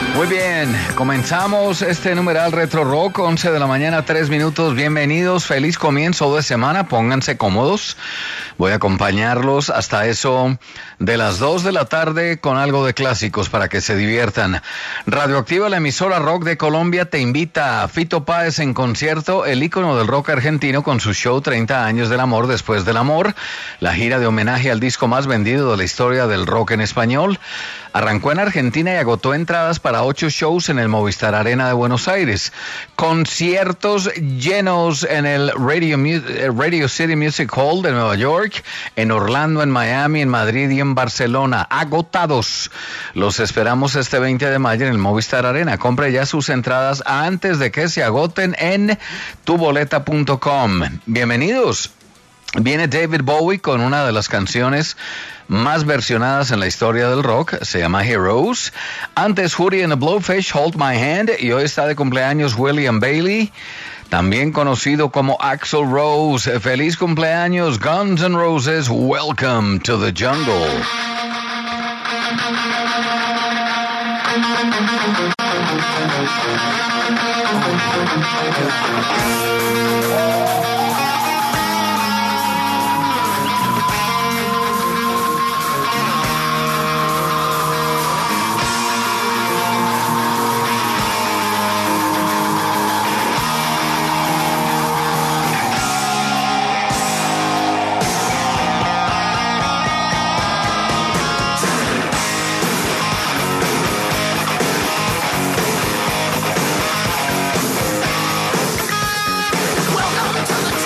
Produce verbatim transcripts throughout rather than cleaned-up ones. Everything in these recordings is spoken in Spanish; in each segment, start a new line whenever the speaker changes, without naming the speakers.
Muy bien, comenzamos este numeral Retro Rock, once de la mañana, tres minutos. Bienvenidos, feliz comienzo de semana, pónganse cómodos. Voy a acompañarlos hasta eso de las dos de la tarde con algo de clásicos para que se diviertan. Radioactiva, la emisora rock de Colombia, te invita a Fito Páez en concierto, el ícono del rock argentino con su show treinta años del amor después del amor, la gira de homenaje al disco más vendido de la historia del rock en español. Arrancó en Argentina y agotó entradas para ocho shows en el Movistar Arena de Buenos Aires. Conciertos llenos en el Radio, Radio City Music Hall de Nueva York, en Orlando, en Miami, en Madrid y en Barcelona. Agotados. Los esperamos este veinte de mayo en el Movistar Arena. Compre ya sus entradas antes de que se agoten en tu boleta punto com. Bienvenidos. Viene David Bowie con una de las canciones más versionadas en la historia del rock, se llama Heroes. Antes Hootie and the Blowfish, Hold My Hand, y hoy está de cumpleaños William Bailey, también conocido como Axl Rose. Feliz cumpleaños, Guns N' Roses, Welcome to the Jungle.
Welcome to the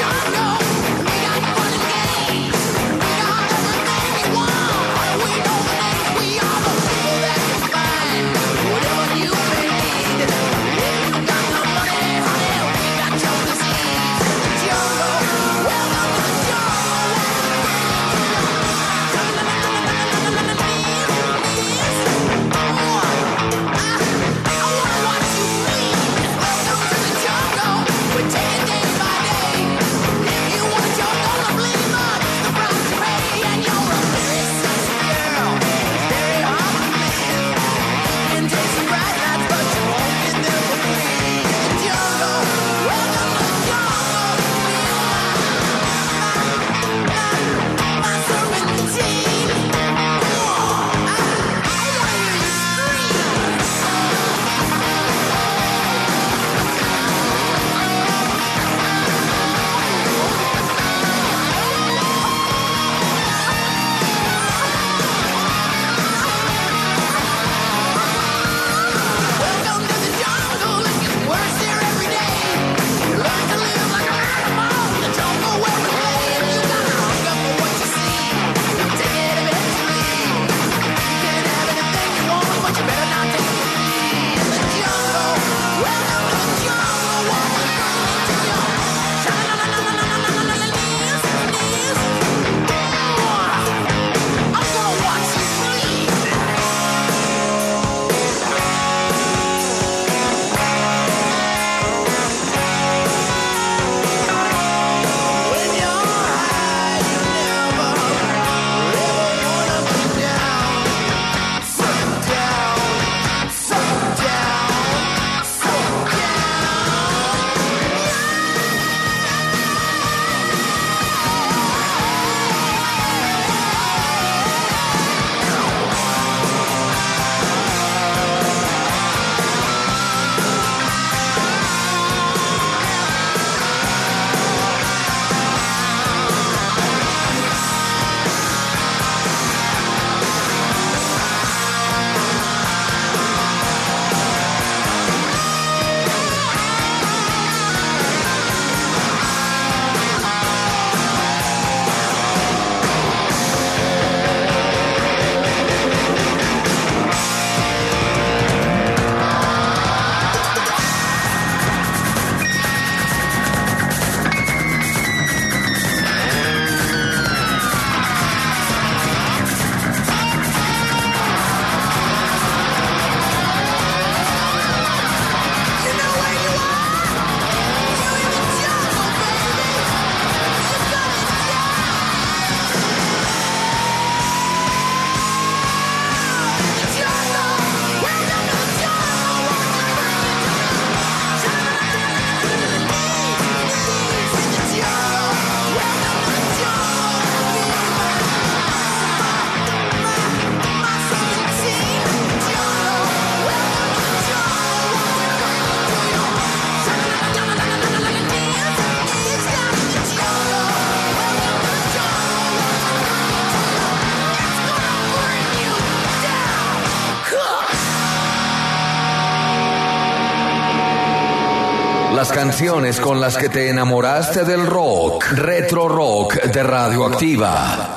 Las canciones con las que te enamoraste del rock. Retro Rock de Radioactiva.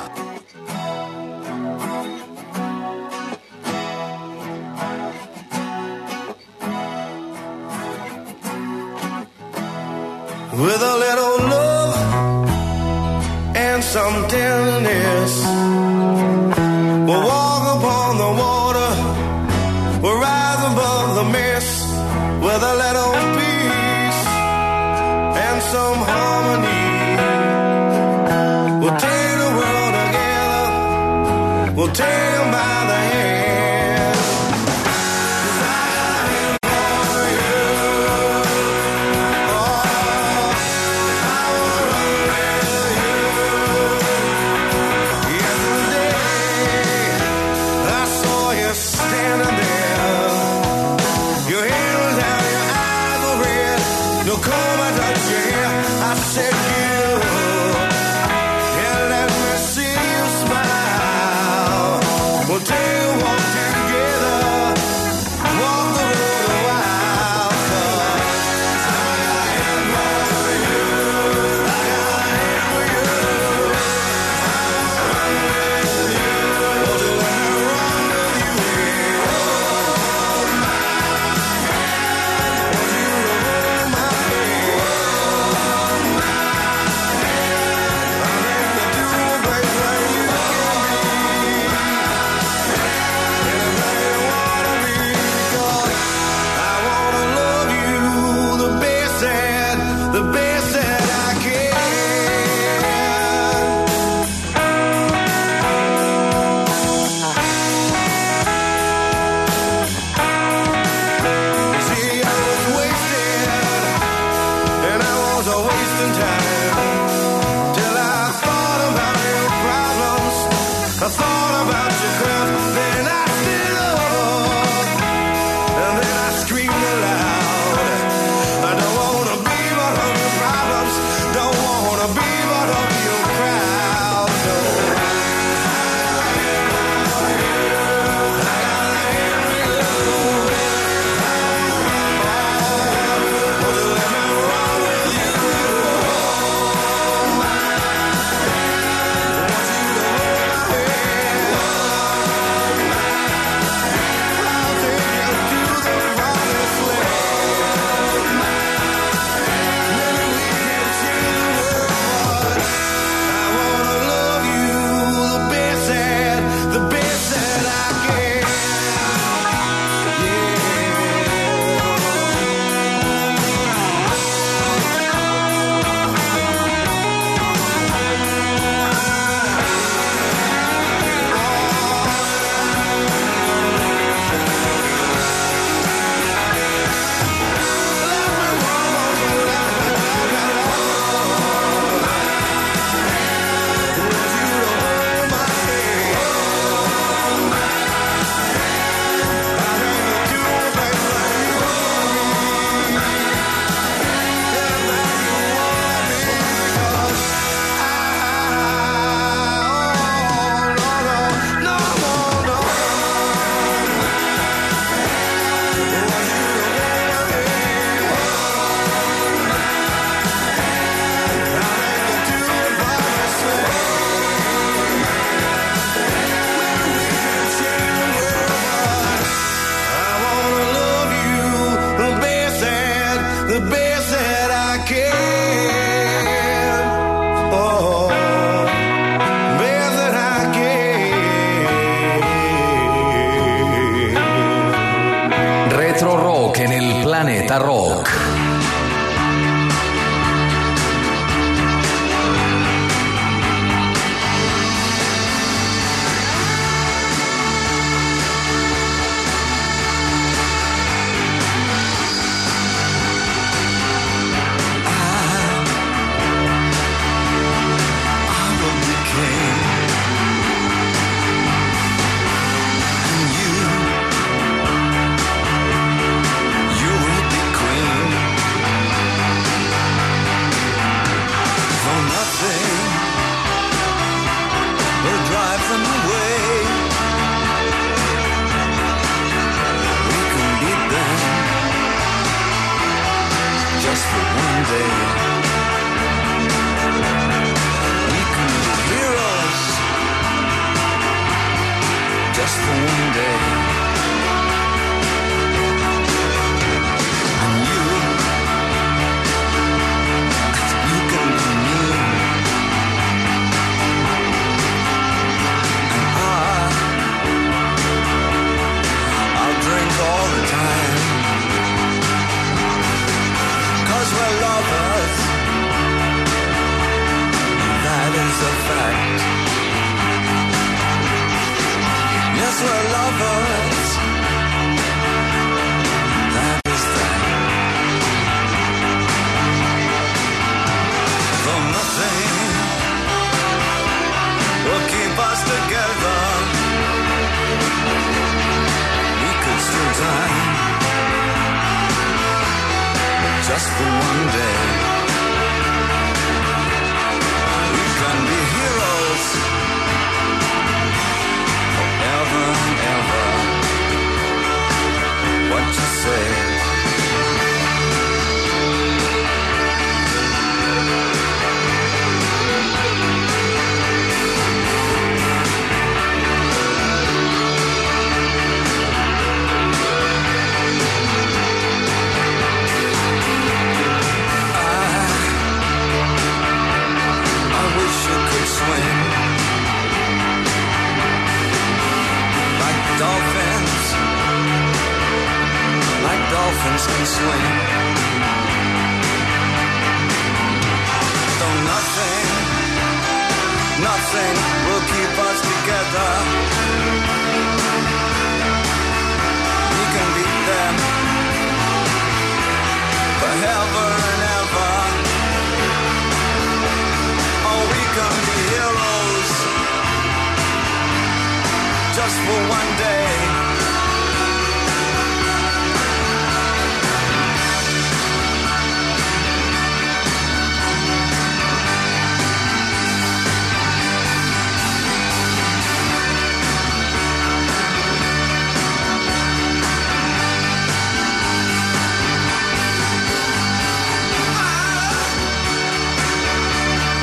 With a little love and some tenderness, we'll walk upon the water, we'll rise above the mist. With a little peace and some harmony, we'll take the world together, we'll take them by the hand.
Planeta Rock.
You will be queen. day we can be heroes, just for one day. And you, you can be me, and I, I'll drink all the time, 'cause we're lovers, and that is a fact. Yes, we're lovers, that is that. Though nothing will keep us together, we could still die, just for one day. We can be heroes, forever and ever. What you say? I wish you could swim like dolphins, like dolphins can swim. Though nothing, nothing will keep us together, we can beat them forever and ever. Oh, we can be heroes, just for one day.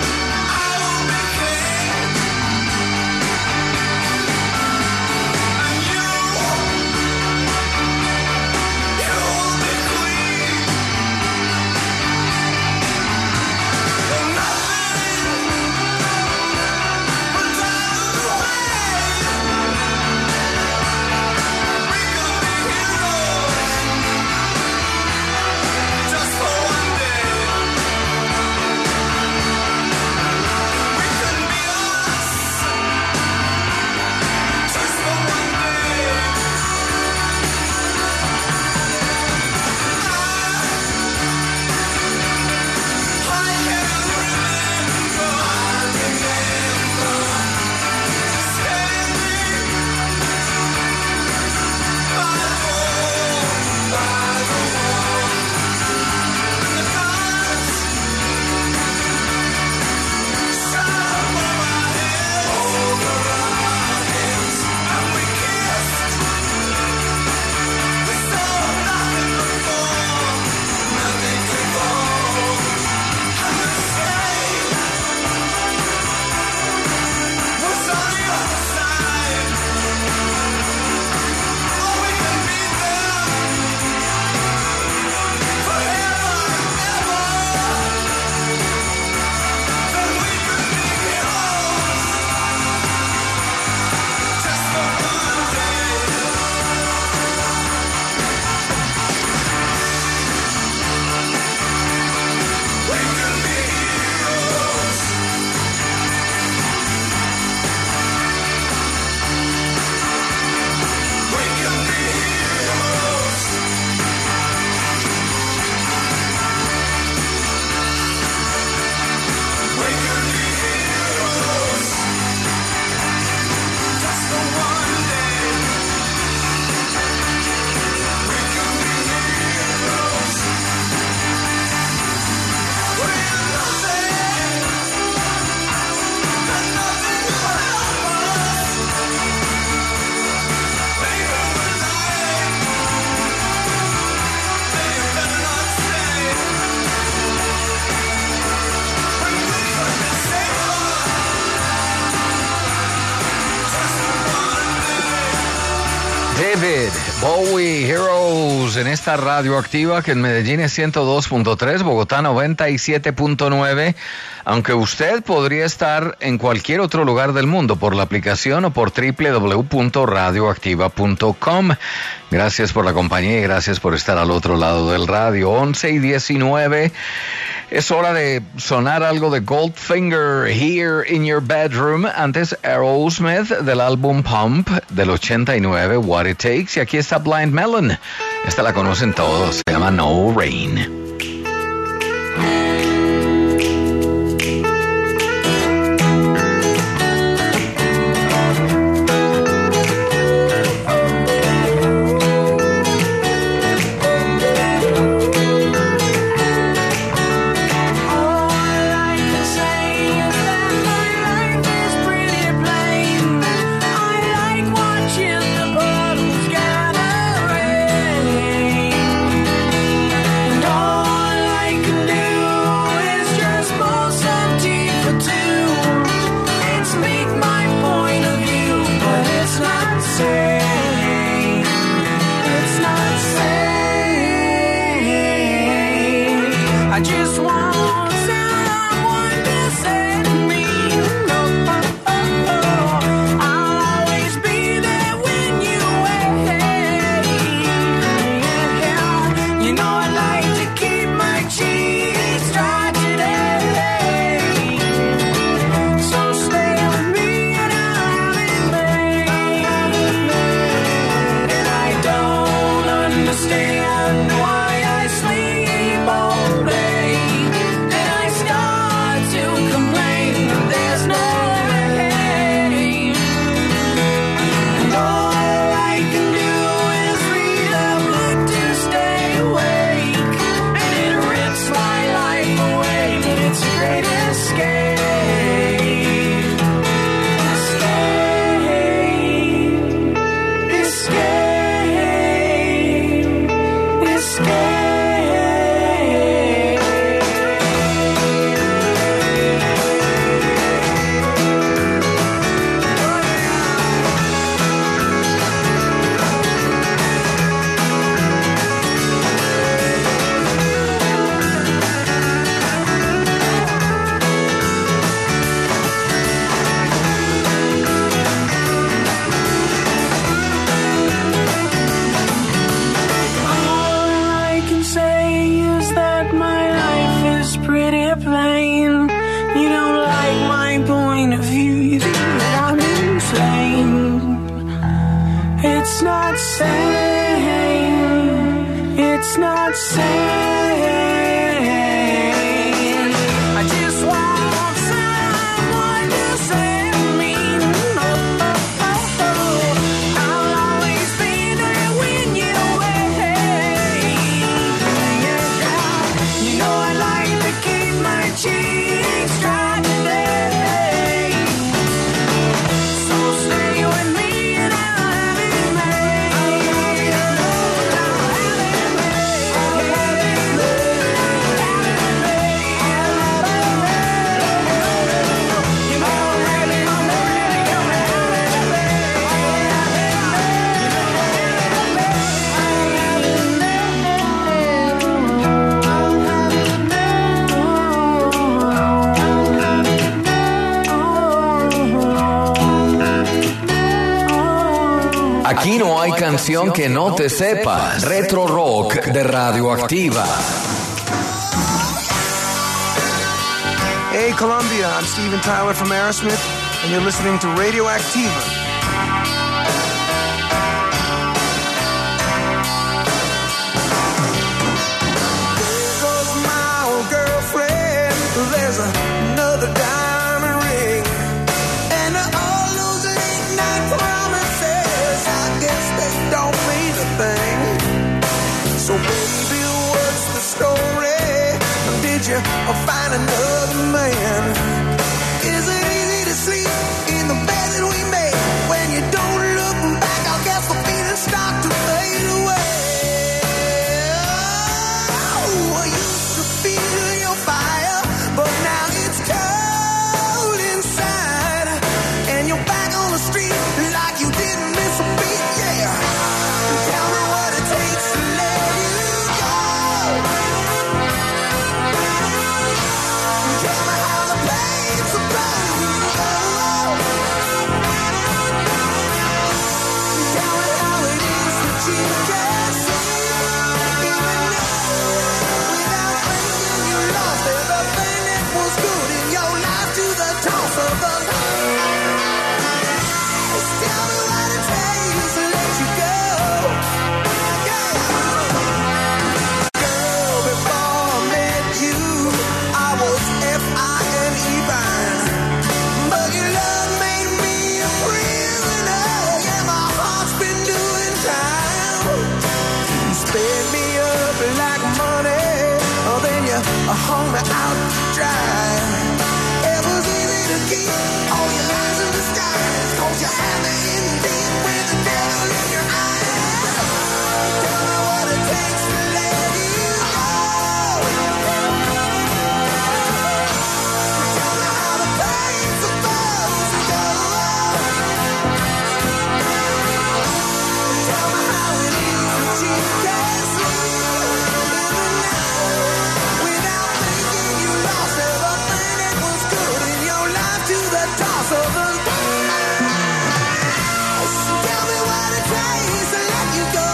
I will be king,
Bowie, Heroes, en esta radioactiva que en Medellín es ciento dos punto tres, Bogotá noventa y siete punto nueve, aunque usted podría estar en cualquier otro lugar del mundo por la aplicación o por doble u doble u doble u punto radioactiva punto com. Gracias por la compañía y gracias por estar al otro lado del radio. once y diecinueve. Es hora de sonar algo de Goldfinger, Here in Your Bedroom. Antes Aerosmith del álbum Pump del ochenta y nueve, What It Takes. Y aquí está Blind Melon. Esta la conocen todos, se llama No Rain. Aquí no hay canción que no te sepas. Retro Rock de Radioactiva.
Hey Colombia, I'm Steven Tyler from Aerosmith, and you're listening to Radioactiva. There goes my old girlfriend. There's another diamond ring, and all those late night promises, I guess they don't mean a thing. So baby, what's the story? Did you find another man? Is it easy to sleep in the bed that we made? When you don't look back, I guess the feelings start to fade away. Oh, I used to feel your fire, but now it's cold inside. And you're back on the street like you didn't miss a beat, yeah. Tell me what it hung me out to dry. It was easy to keep all your lies in disguise, 'cause you had me in deep with the devil in your eyes. Tell me what it takes to let you go. Tell me how the pain's supposed to go. Tell me how it is that you can't sleep in the night without thinking you lost everything that was good in your life to the toss of the dice. Tell me what it takes to let you go.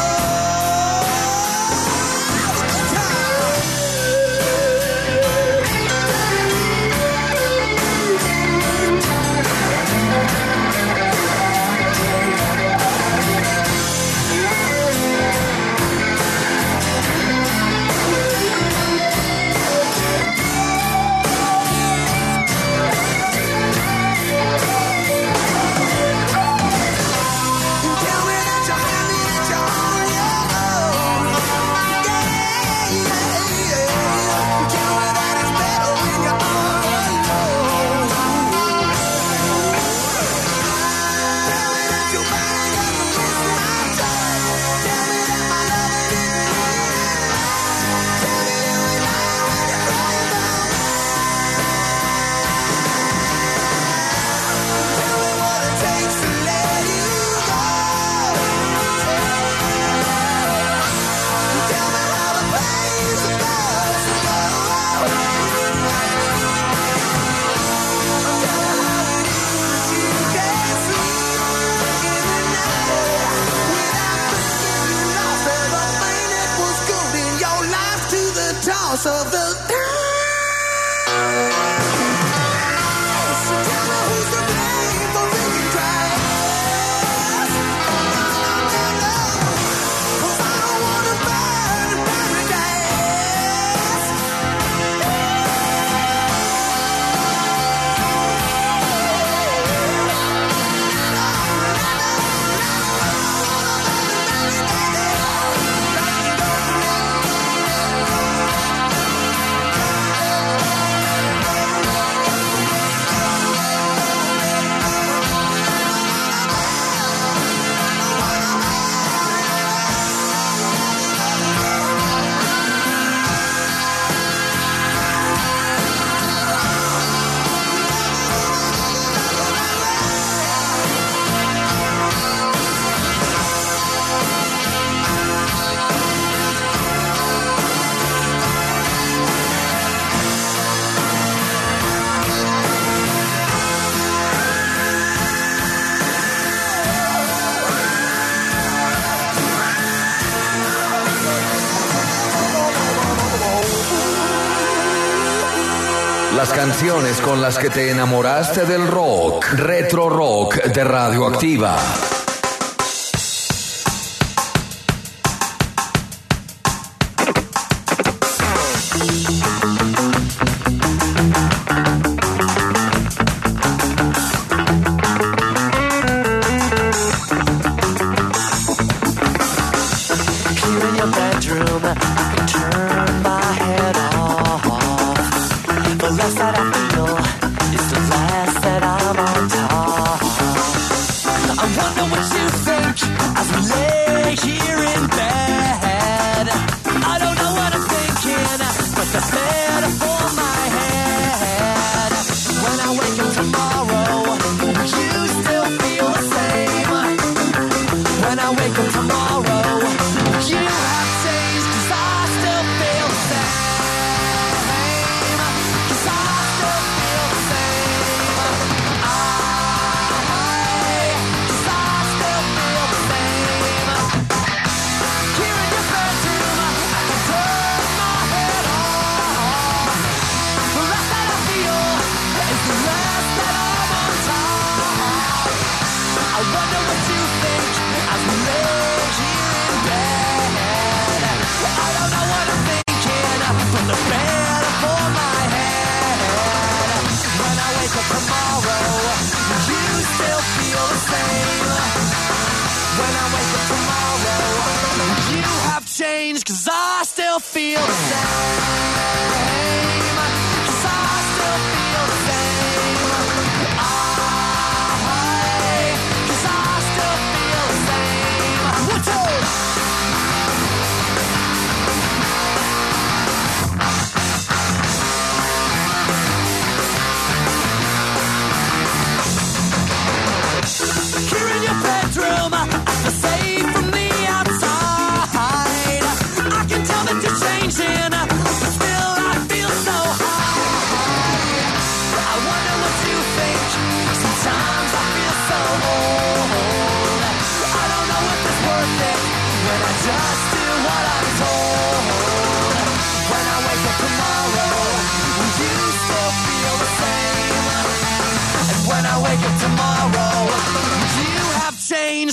Tell me that you're happy, that you're on your own. Yeah, yeah, yeah. Tell me that it's better when you're all alone. Tell me that your body doesn't miss my touch. Tell me that my love didn't lie. Tell me that we lie when you're crying about me. Tell me what it takes to let you go. Tell me how the pain's supposed to go. Tell me how it is that you can't sleep in the night without thinking you lost everything that was good in your life to the toss of the dice. So tell me who's to blame for thinking twice. No, no, 'cause I don't wanna burn in paradise.
Las canciones con las que te enamoraste del rock. Retro Rock de Radioactiva.
Here in your bedroom, I can turn my head off. The less that I feel is the less that I'm on top. I wonder what you think as we lay here in bed. I don't know what I'm thinking, but that's better for my head. When I wake up tomorrow, will you still feel the same? When I wake up tomorrow, will you have changed? 'Cause I still feel the same. 'Cause I still feel the same. I, 'cause I still feel the same. Here in your bedroom, I can turn my head off. The less that I feel is the less that I'm on top. I wonder what you think as we lay here in bed. I don't know what I'm thinking, but the better for my head. When I wake up tomorrow, will you still feel the same? When I wake up tomorrow, will you have changed? 'Cause I still feel the same.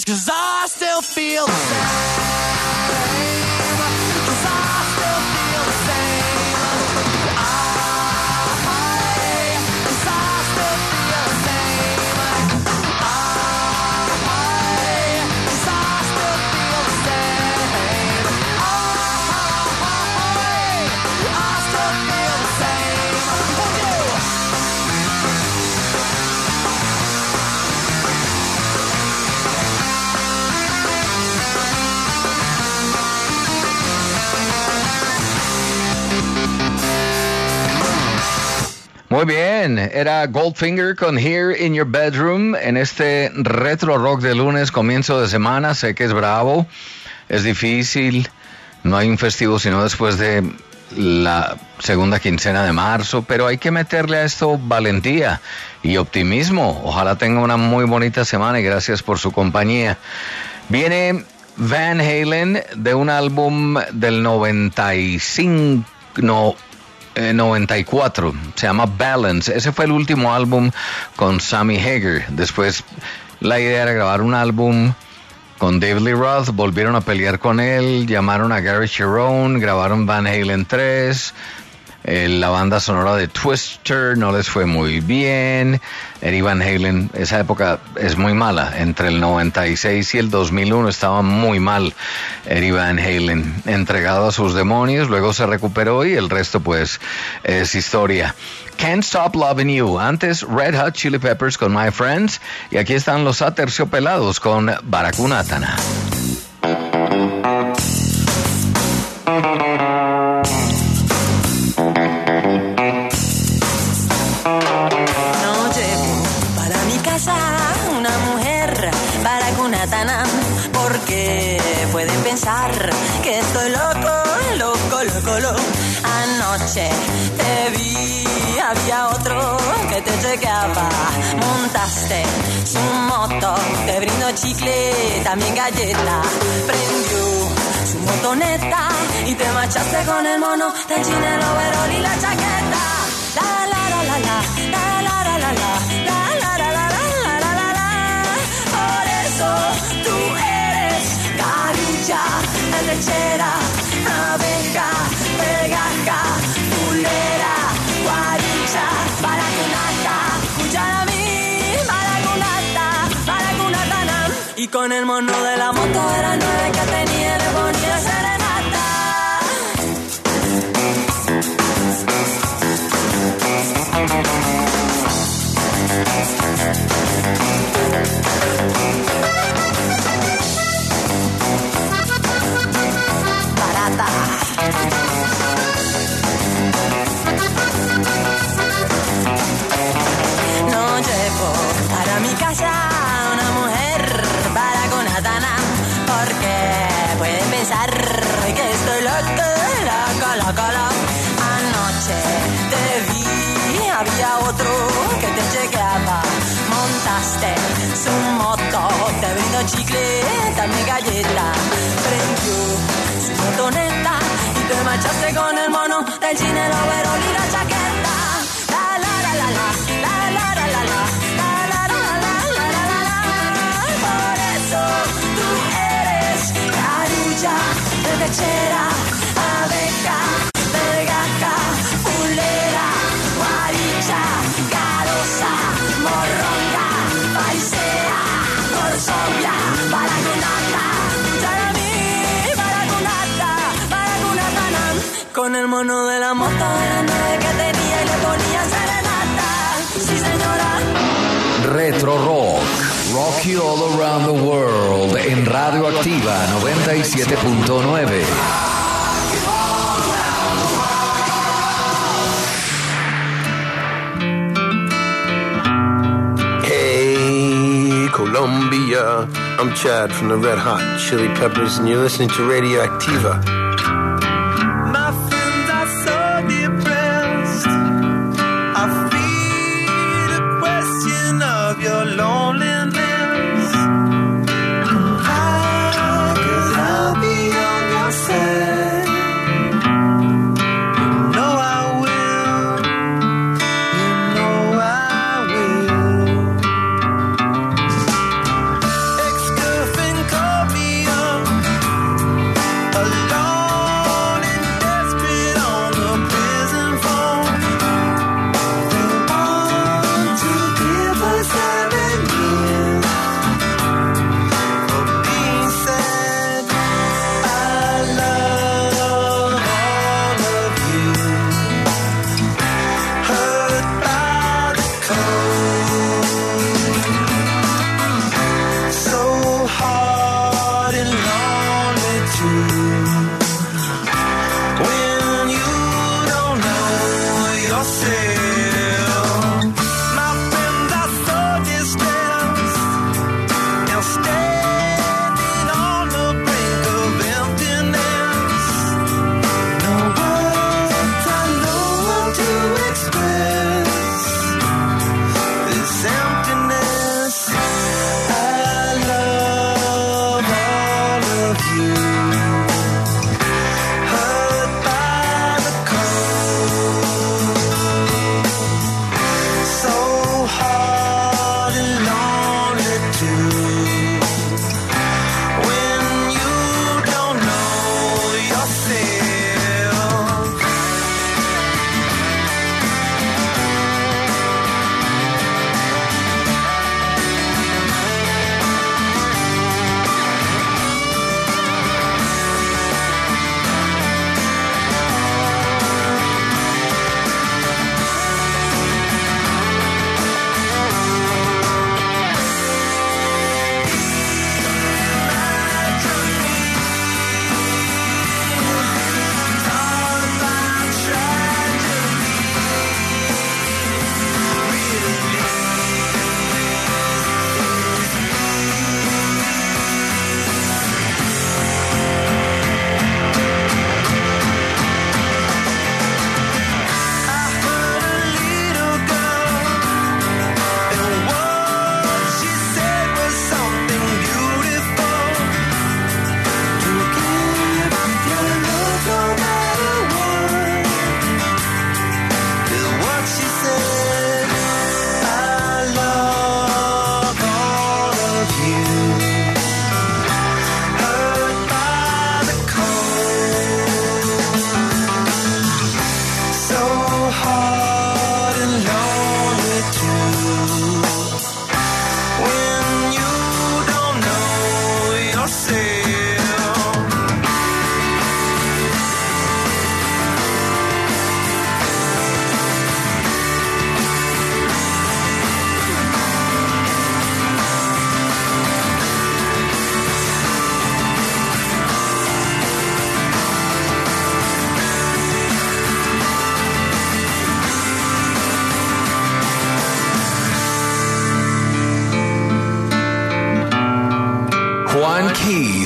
'cause I still feel the same. 'Cause I still feel the same. I, 'cause I still feel the same. I, 'cause I still feel the same. I, I still feel the same. Oh, you.
Muy bien, era Goldfinger con Here in Your Bedroom en este retro rock de lunes, comienzo de semana. Sé que es bravo, es difícil, no hay un festivo sino después de la segunda quincena de marzo, pero hay que meterle a esto valentía y optimismo. Ojalá tenga una muy bonita semana y gracias por su compañía. Viene Van Halen de un álbum del noventa y cinco, no, eh, noventa y cuatro, se llama Balance. Ese fue el último álbum con Sammy Hagar. Después la idea era grabar un álbum con David Lee Roth, volvieron a pelear con él, llamaron a Gary Cherone, grabaron Van Halen tres, eh, la banda sonora de Twister no les fue muy bien. Eddie Van Halen, esa época es muy mala, entre el noventa y seis y el dos mil uno estaba muy mal Eddie Van Halen, entregado a sus demonios, luego se recuperó y el resto pues es historia. Can't Stop Loving You, antes Red Hot Chili Peppers con My Friends, y aquí están los Aterciopelados con Baracunatana.
No llevo para mi casa una mujer baracunatana, porque pueden pensar que estoy loco, loco, loco, loco. Anoche te vi, había otro que te chequeaba. Montaste su moto, te brindó chicle, también galleta. Prendió su motoneta y te marchaste con el mono del jean, el overol y la chaqueta. La la la la la, la la la la la, la la la la la la la la. Por eso tú eres carulla, lechera, abeja, pegaja, pulera, guaricha, baracunata, cuchara mí, baracunata, baracunatana. Y con el mono de la moto de las nueve que tenía le ponía serenata. Barata. No llevo para mi casa una mujer baracunatana, porque pueden pensar que estoy loco, loco, loco, loco. Anoche te vi, había otro que te chequeaba. Montaste su moto, te brindó chicle, también galleta. Prendió su motoneta y te marchaste con el mono del jean, el overol y la chaqueta. La la la la la, la la la la la, la la la la la la la la. Por eso tú eres carulla, lechera, abeja, pegaja, pulera, guaricha, carosa, morronga, paisea, corzobia, baracunata, charami, baracunata, baracunatana. Con el mono de la moto de las nueve que tenía y le ponía serenata. Sí, señora.
Retro Rock, Rock You All Around the World, en Radio Activa noventa y siete punto nueve.
Hey, Colombia. I'm Chad from the Red Hot Chili Peppers, and you're listening to Radio Activa.
My friends are so depressed. I feel a question of your loneliness. Why? 'Cause I'll be on your side. You know I will. You know I will. Ex-girlfriend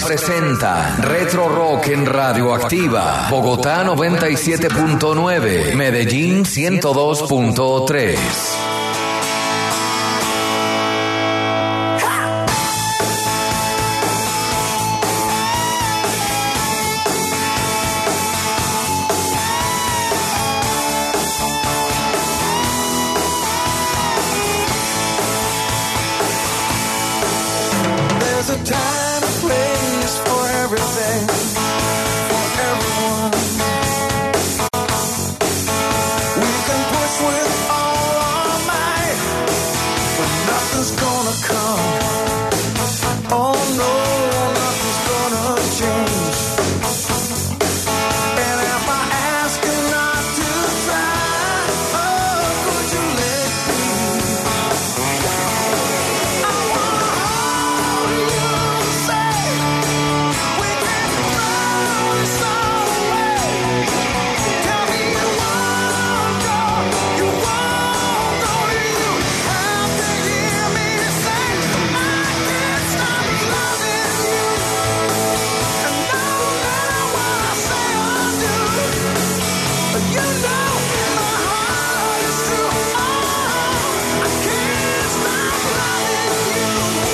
presenta Retro Rock en Radioactiva. Bogotá noventa y siete punto nueve, Medellín ciento dos punto tres.
There's a time and place for everything, for everyone. We can push with all our might, but nothing's gonna come. Oh no, nothing's gonna change. And if I ask you not to try, oh, could you let me? I wanna hold you and say we can throw this all away. Tell me you won't go, you won't go. You have to hear me say I can't stop loving you. And no matter what I say or do, you know my heart is true. Oh, I can't stop loving you.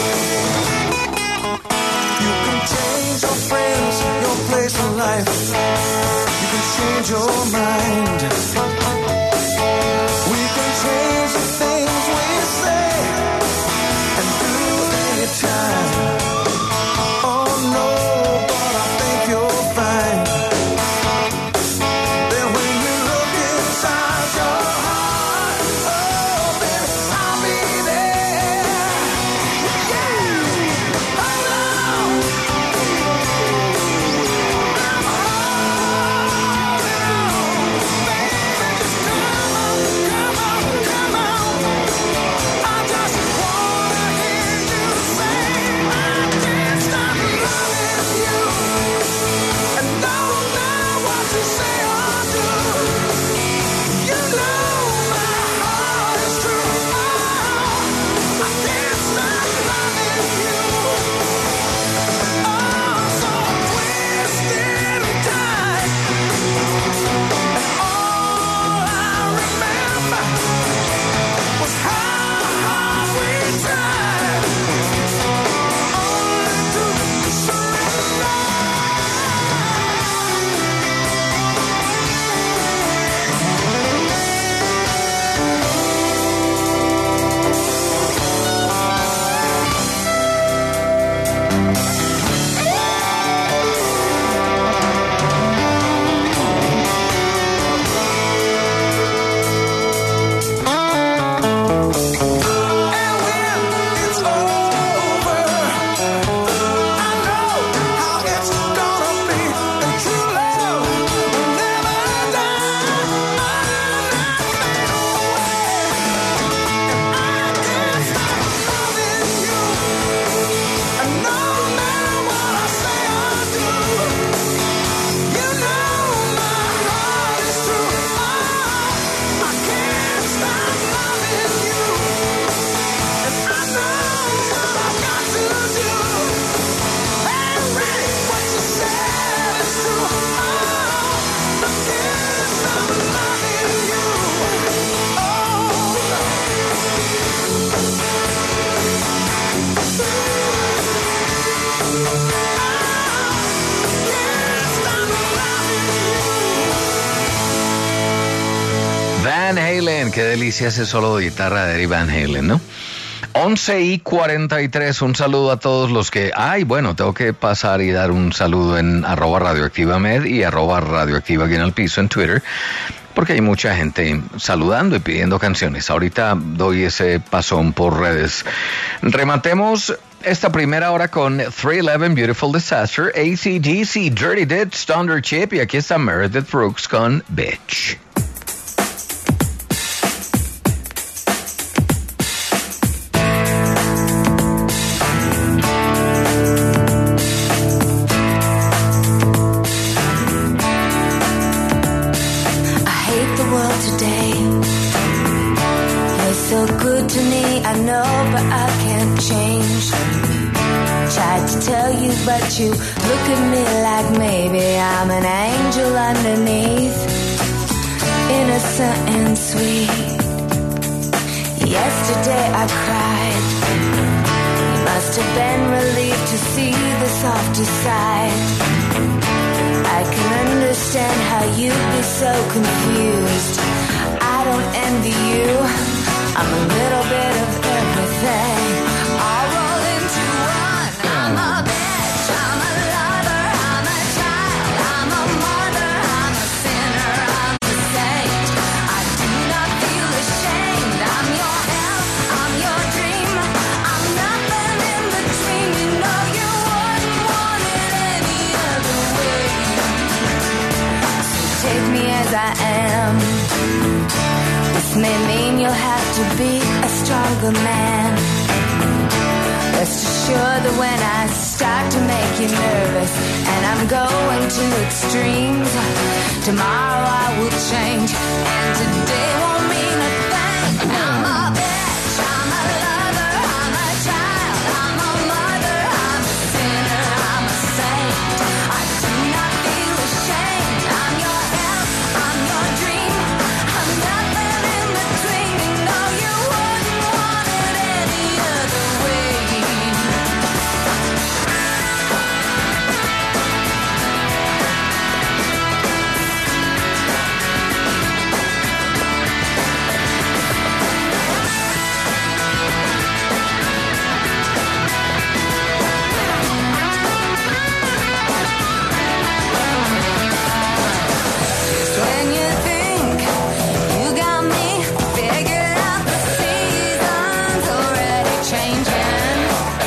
You can change your friends, your place in life. You can change your mind. We can change the things we say and do anytime. Oh no, but I think you'll find that when you look inside your heart, oh baby, I'll be there. Yeah, I know. I'm holding on, baby, just come on, come on, come on. I just wanna hear you say I can't stop loving you. And no matter what you say or do, you know my heart is true. Oh, I can't stop loving you. Oh, so twisted and tight. And all I remember was how hard we tried. Only to surrender. And when it's over, I know how it's gonna be. And true love will never die. Not fade away. And I can't stop loving you. And no matter what I say or do, you know my heart is true. Oh, I can't stop loving you. And I know what I've got to do. And really what you said is true. Oh, I can't stop loving you. Oh, can't stop loving you.
Van Halen, qué delicia ese solo de guitarra de Eddie Van Halen, ¿no? once y cuarenta y tres, un saludo a todos los que... Ay, bueno, tengo que pasar y dar un saludo en arroba radioactiva med y arroba radioactiva aquí en el piso en Twitter, porque hay mucha gente saludando y pidiendo canciones. Ahorita doy ese pasón por redes. Rematemos esta primera hora con three eleven Beautiful Disaster, A C D C, Dirty Deeds, Thunder Chip, y aquí está Meredith Brooks con Bitch.
so good to me, I know, but I can't change. tried to tell you, but you look at me like maybe I'm an angel underneath, innocent and sweet. Yesterday I cried. You must have been relieved to see the softer side. I can understand how you'd be so confused. I don't envy you. I'm a little bit of everything, all rolled into one. I'm a bitch, I'm a lover, I'm a child, I'm a mother, I'm a sinner, I'm a saint. I do not feel ashamed. I'm your hell, I'm your dream. I'm nothing in between. You know you wouldn't want it any other way. So take me as I am. This may mean you'll have to be a stronger man. Rest assured that when I start to make you nervous and I'm going to extremes, tomorrow I will change and today won't mean a thing. I'm a bitch, I'm a lover, I'm a child, I'm a mother, I'm a sinner, I'm a saint. I do not feel ashamed. I'm your hell, I'm your dream. I'm nothing in between. You know you wouldn't want it any other way. When you think you got me figured out, the season's already changing.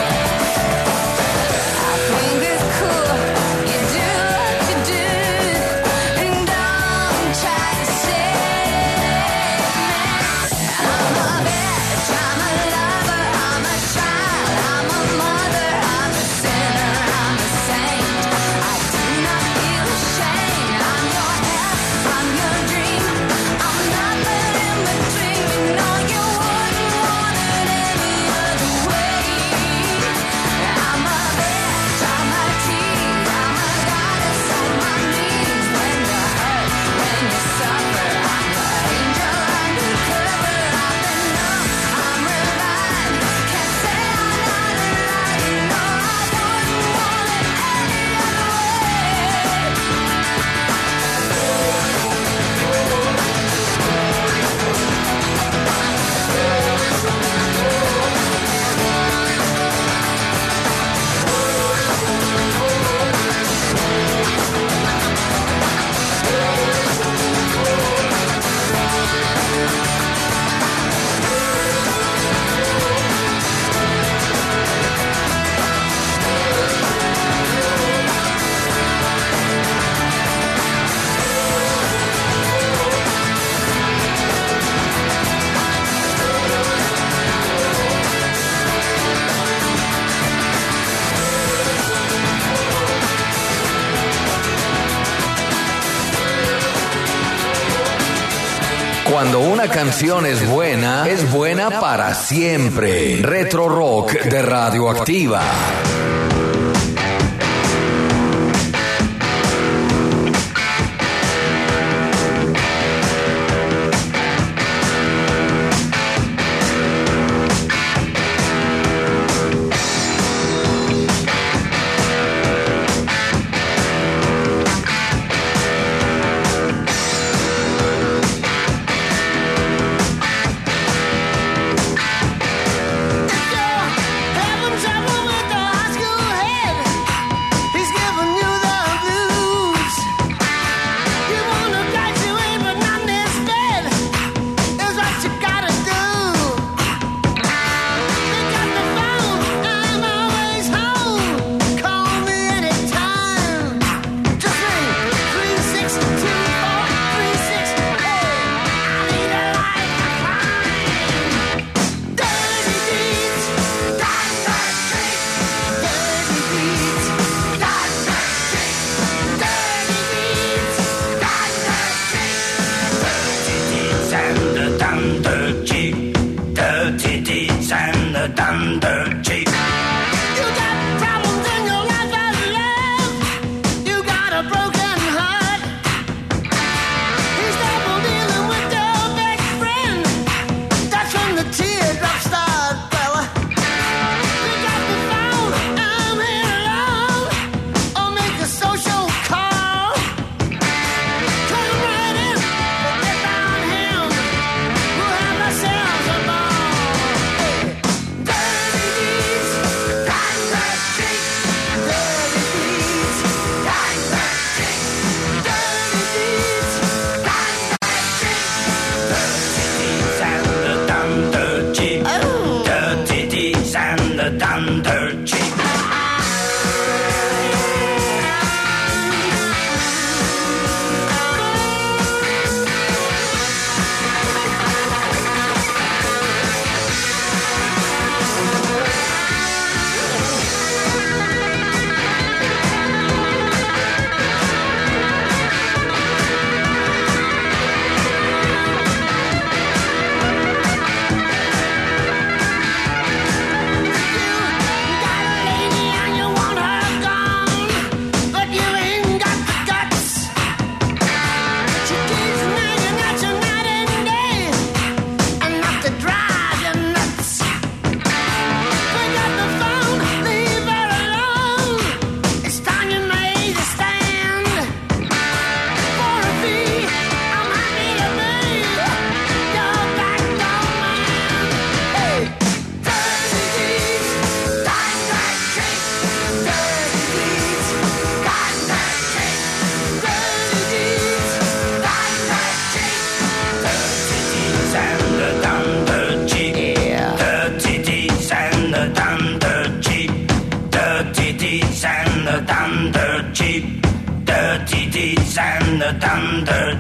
I think it's cool you do what you do, and don't try to save me. I'm a bitch, I'm a lover, I'm a child, I'm a mother, I'm a sinner, I'm a saint. I do not feel ashamed. I'm your hell, I'm your dream. I'm nothing in between. You know you wouldn't want it any other way. I'm a bitch, I'm a tease, I'm a goddess on my knees. When you hurt, when you suffer, I'm the angel undercover. I've been numb, I'm revived. Can't say I'm not alive. You know I wouldn't want it any other way.
Cuando una canción es buena, es buena para siempre. Retro Rock de Radioactiva.
Having trouble with the high school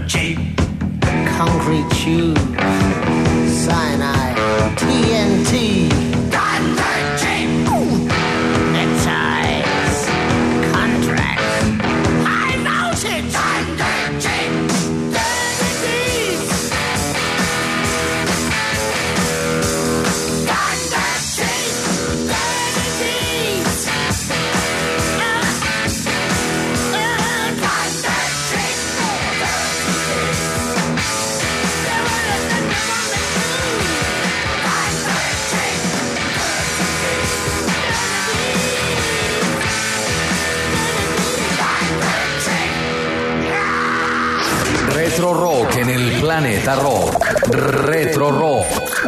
cheap.
Concrete tube, cyanide, T N T.
Thunder cheap.
Neckties, contracts, high voltage.
Thunder cheap.
Dirty deeds.
Thunder cheap.
Dirty deeds. Uh, uh,
Thunder cheap.
there was nothing from the truth.
Thunder cheap.
Retro Rock en el Planeta Rock. Retro Rock.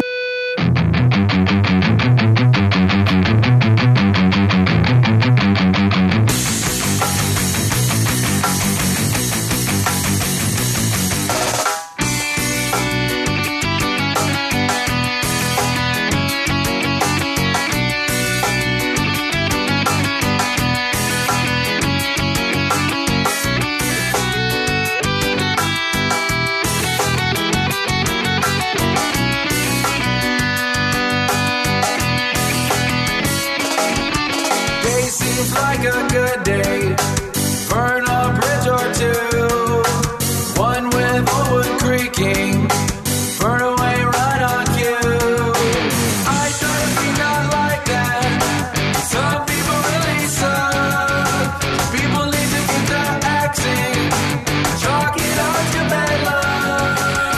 Day seems like a good day. Burn a bridge or two. One with old wood creaking. Burn away right on cue. I try to be not like that. Some people really suck. People need to get to acting. Chalk it up to bad luck.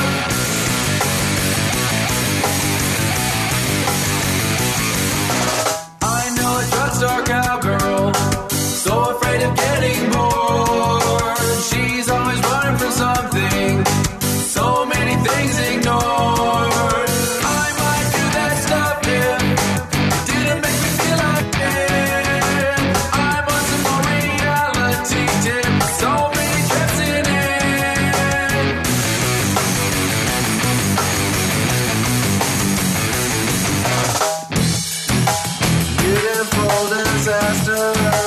I know a drugstore cowgirl, so afraid of getting bored. She's always running from something, so many things ignored. I might do that stuff if it didn't make me feel like it. I'm on some more reality tip, so many trips in it. Beautiful disaster.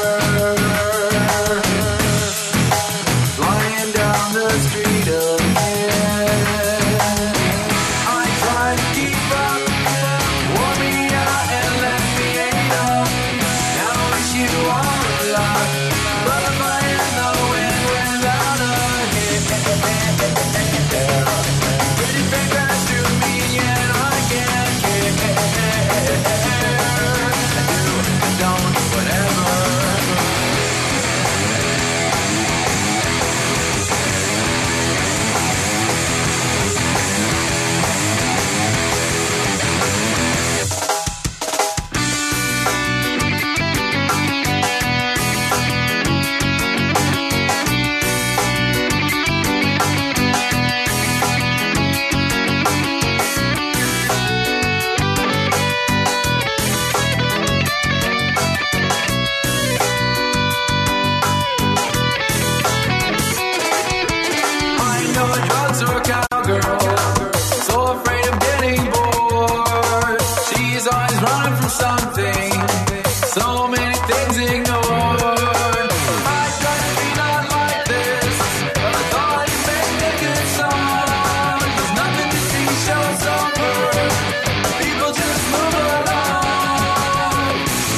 Flying down the street again. I try to keep up, wore me out and left me ain't up. Now I wish you all a lot, but I'm flying the wind without a hit. Pretty big crash to me and I can't care. I don't, whatever. I know a drugstore cowgirl, so afraid of getting bored. She's always running from something, so many things ignored. I try to be not like this, but I thought it made a good song. There's nothing to see, show's over. People just move along.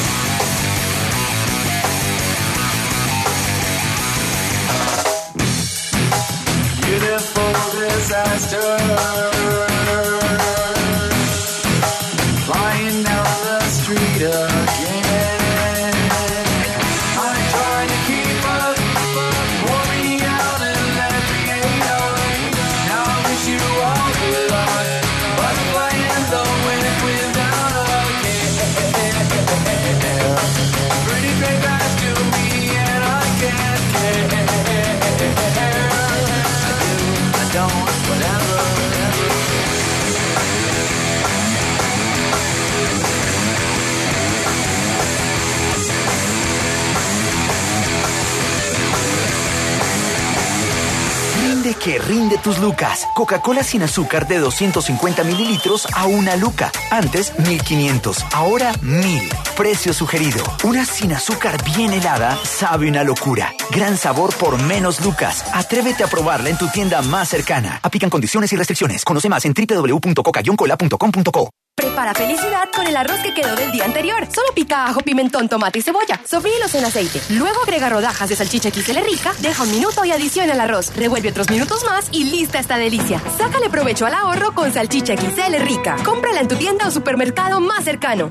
Beautiful disaster. Flying down the street again. I try to keep up, wore me out and left me ain't up. Now I wish you all good luck, but I'm flying the wind without a care. Pretty big eyes to me and I can't care. I do, I don't, whatever.
que rinde tus lucas. Coca-Cola sin azúcar de doscientos cincuenta mililitros a una luca. Antes, mil quinientos. Ahora, mil. Precio sugerido. Una sin azúcar bien helada sabe una locura. Gran sabor por menos lucas. Atrévete a probarla en tu tienda más cercana. Aplican condiciones y restricciones. Conoce más en doble u doble u doble u punto coca cola punto com punto co.
Prepara felicidad con el arroz que quedó del día anterior. Solo pica ajo, pimentón, tomate y cebolla. Sofríelos en aceite. Luego agrega rodajas de salchicha X L rica, deja un minuto y adiciona el arroz. Revuelve otros minutos más y lista esta delicia. Sácale provecho al ahorro con salchicha X L rica. Cómprala en tu tienda o supermercado más cercano.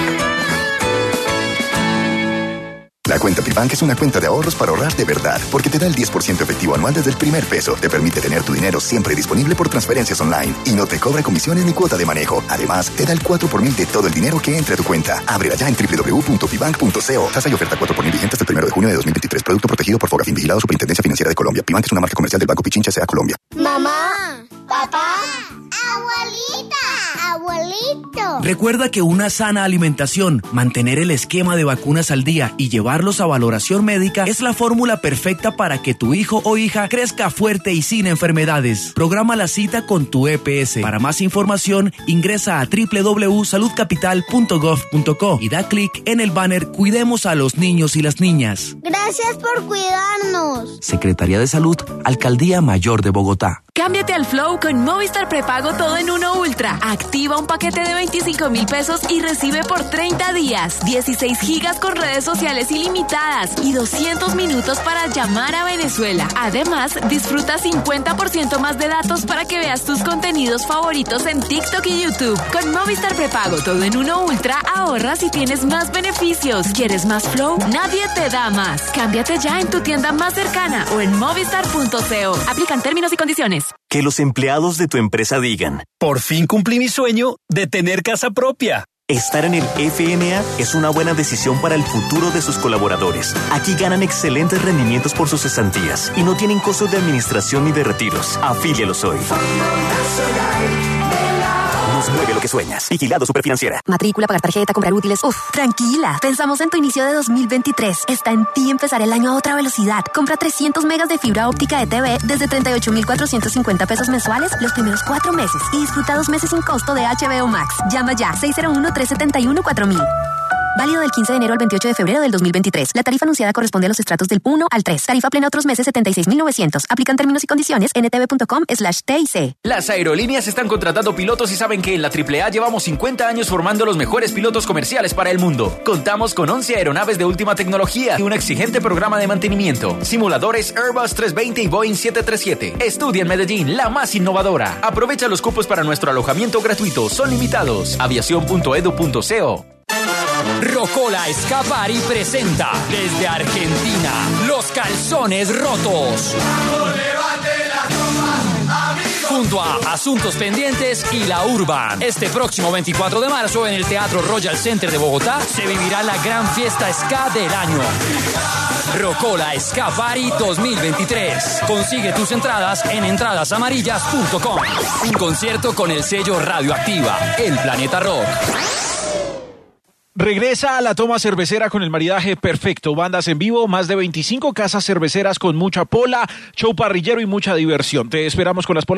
La cuenta Pibank es una cuenta de ahorros para ahorrar de verdad, porque te da el diez por ciento efectivo anual desde el primer peso. Te permite tener tu dinero siempre disponible por transferencias online y no te cobra comisiones ni cuota de manejo. Además, te da el cuatro por mil de todo el dinero que entre a tu cuenta. Ábrela ya en doble u doble u doble u punto pibank punto co. Tasa y oferta cuatro por mil vigente hasta el primero de junio de dos mil veintitrés. Producto protegido por Fogafín, vigilado Superintendencia Financiera de Colombia. Pibank es una marca comercial del Banco Pichincha S A Colombia.
Mamá, papá, abuelita, abuelito.
Recuerda que una sana alimentación, mantener el esquema de vacunas al día y llevarlos a valoración médica es la fórmula perfecta para que tu hijo o hija crezca fuerte y sin enfermedades. Programa la cita con tu E P S. Para más información, ingresa a doble u doble u doble u punto salud capital punto gov punto co y da clic en el banner Cuidemos a los niños y las niñas.
Gracias por cuidarnos.
Secretaría de Salud, Alcaldía Mayor de Bogotá.
Cámbiate al Flow con Movistar Prepago Todo en Uno Ultra. Activa un paquete de veinticinco mil pesos y recibe por treinta días dieciséis gigas con redes sociales ilimitadas y doscientos minutos para llamar a Venezuela. Además, disfruta cincuenta por ciento más de datos para que veas tus contenidos favoritos en TikTok y YouTube. Con Movistar Prepago Todo en Uno Ultra ahorras y tienes más beneficios. ¿Quieres más Flow? Nadie te da más. Cámbiate ya en tu tienda más cercana o en movistar punto co. Aplican términos y condiciones.
Que los empleados de tu empresa digan: por fin cumplí mi sueño de tener casa propia. Estar en el F N A es una buena decisión para el futuro de sus colaboradores. Aquí ganan excelentes rendimientos por sus cesantías y no tienen costos de administración ni de retiros. Afílialos hoy. Nos mueve lo que sueñas. Vigilado Superfinanciera.
Matrícula, pagar tarjeta, comprar útiles. Uf, tranquila. Pensamos en tu inicio de dos mil veintitrés. Está en ti empezar el año a otra velocidad. Compra trescientos megas de fibra óptica de T V desde treinta y ocho mil cuatrocientos cincuenta pesos mensuales los primeros cuatro meses y disfruta dos meses sin costo de H B O Max. Llama ya seis cero uno, tres siete uno, cuatro mil. Válido del quince de enero al veintiocho de febrero del dos mil veintitrés. La tarifa anunciada corresponde a los estratos del uno al tres. Tarifa plena otros meses setenta y seis mil novecientos. Aplican términos y condiciones en ntv.com slash TIC.
Las aerolíneas están contratando pilotos y saben que en la triple A llevamos cincuenta años formando los mejores pilotos comerciales para el mundo. Contamos con once aeronaves de última tecnología y un exigente programa de mantenimiento. Simuladores Airbus trescientos veinte y Boeing siete treinta y siete. Estudia en Medellín, la más innovadora. Aprovecha los cupos para nuestro alojamiento gratuito. Son limitados. aviación punto edu punto co.
Rocola Escapari presenta desde Argentina Los Calzones Rotos. Junto a Asuntos Pendientes y La Urban. Este próximo veinticuatro de marzo en el Teatro Royal Center de Bogotá se vivirá la gran fiesta ska del año. Rocola Escapari dos mil veintitrés. Consigue tus entradas en entradas amarillas punto com. Un concierto con el sello Radioactiva, El Planeta Rock.
Regresa a la toma cervecera con el maridaje perfecto. Bandas en vivo, más de veinticinco casas cerveceras con mucha pola, show parrillero y mucha diversión. Te esperamos con las polas